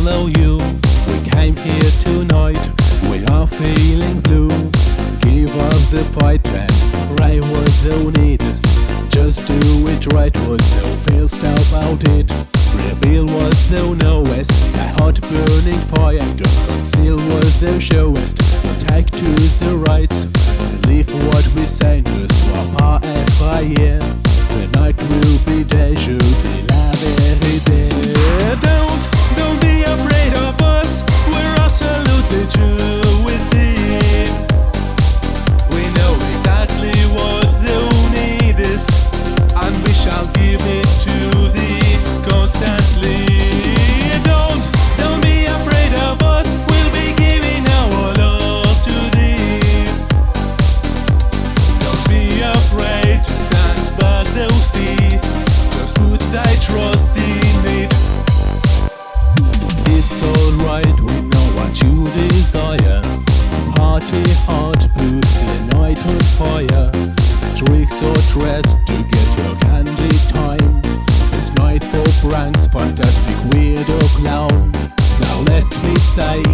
follow you. We came here tonight, we are feeling blue. Give us the fight and right what thou needest. Just do it right, what thou feelst about it. Reveal what thou knowest, a hot burning fire. Don't conceal what thou showest. Take to the rights, believe what we say. Ne sois pas effrayé. The night will be day, je dis la vérité. Don't be afraid of us. We're absolutely true with it. We know exactly what thou needest, and we shall give it to thee constantly. Don't be afraid of us. We'll be giving our love to thee. Don't be afraid to stand back, thou see. Just put thy trust in it. It's alright, we know what you desire. Party hard, put the night on fire. Tricks or dress to get your candy time. It's night for pranks, fantastic weirdo clown. Now let me say